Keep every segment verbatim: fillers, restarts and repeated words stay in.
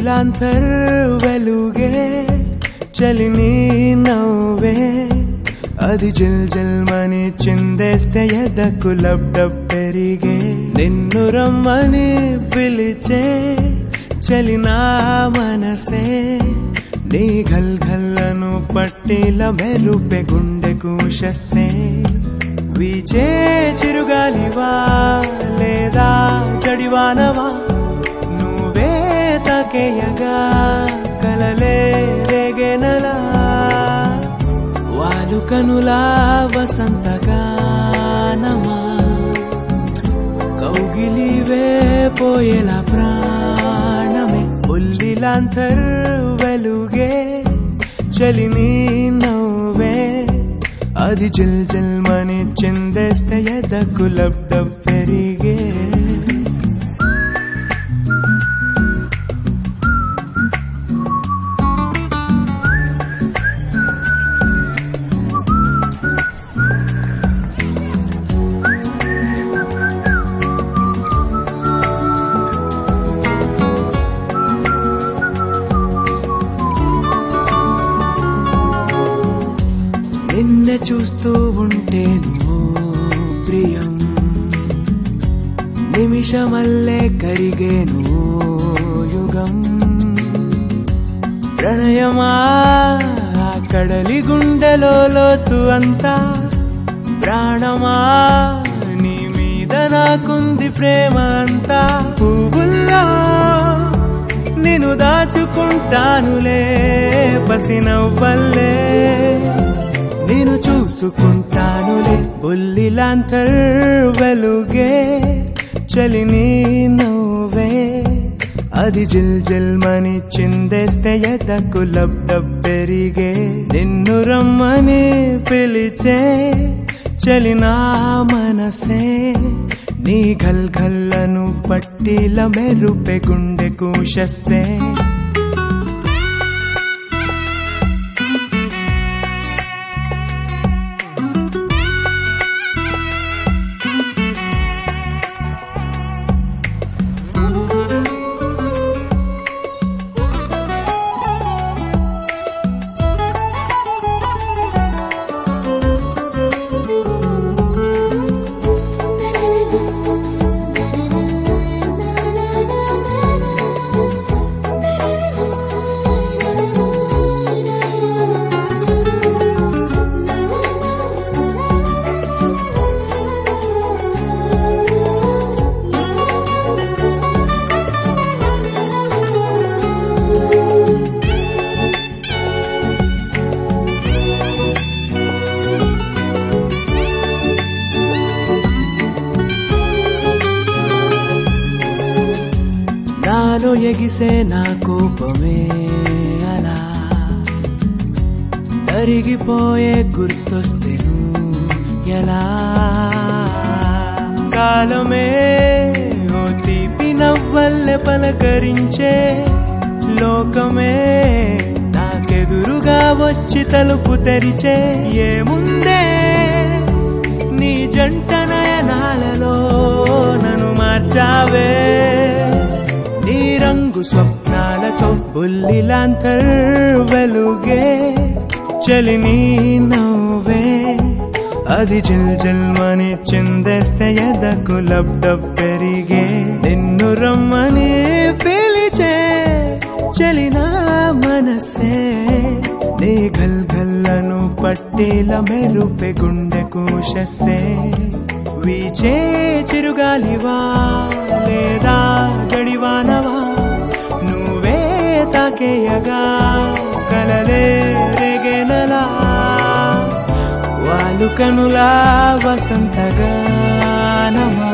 బుల్లిలాంతర్ వెలుగే చలిని నవ్వే అది జిల్ జిల్ మని చిందేస్తే ఎదకు లబ్డబ్ పెరిగే నిన్ను రమ్మని పిలిచే చలినా మనసే నీ ఘల్ ఘల్లను పట్టిల మెరుపె గుండెకు శస్సే వీచే చిరుగాలివా లేదా జడివానవా నువ్వే తాకేయగా కలలే రేగెనలా వాలు కనులా వసంతగానమా కౌగిలివే పోయేలా ప్రాణమే బుల్లిలాంతర్ వెలుగే చలిని నవ్వే అది జిల్ జిల్ మని చిందేస్తే ఎదకు లబ్డబ్ పెరిగే నిన్నే చూస్తూ ఉంటేను ప్రియం నిమిషమల్లే కరిగేను యుగం ప్రణయమా కడలి గుండెలో లోతు అంతా ప్రాణమా నీ మీద నాకుంది ప్రేమ అంతా పువ్వుల్లో నిన్ను దాచుకుంటానులే పసినవ్వల్లే నేను చూసుకుంటానులే బుల్లిలాంతర్ వెలుగే చలిని నవ్వే అది జిల్ జిల్ మని చిందేస్తే ఎదకు లబ్డబ్ పెరిగే నిన్ను రమ్మని పిలిచే చలినా మనసే నీ ఘల్ ఘల్లను పట్టిల మెరుపె గుండెకు శస్సే నాలో ఎగిసే నా కోపమే అలా కరిగిపోయే గుర్తొస్తేను ఎలా కాలమే ఓ తీపి నవ్వల్లె పలకరించే లోకమే నాకెదురుగా వచ్చి తలుపు తెరిచే ఏముందే నీ జంట నయనాలలో నన్ను మార్చావే నీ రంగు స్వప్నాలతో బుల్లిలాంతర్ వెలుగే చలిని నవ్వే అది జిల్ జిల్ మని చిందేస్తే ఎదకు లబ్డబ్ పెరిగే నిన్ను రమ్మని పిలిచే చలినా మనసే నీ ఘల్ ఘల్లను పట్టిల మెరుపె గుండెకు శస్సే వీచే చిరుగాలివా లేదా జడివానవా నువ్వే తాకేయగా కలలే రేగెనలా వాలు కనులా వసంతగానమా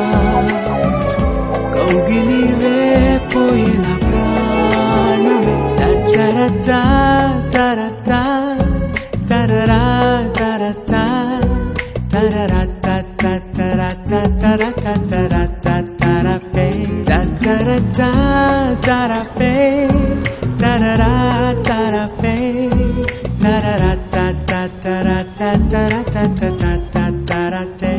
కౌగిలివే పోయిన ప్రాణమే తరచా తరచా తరరా తరచా తరరా తరరా తరరా తరరా తరపే తరచా తరపే తరరా తరపే తరరా తరరా తరరా తరరా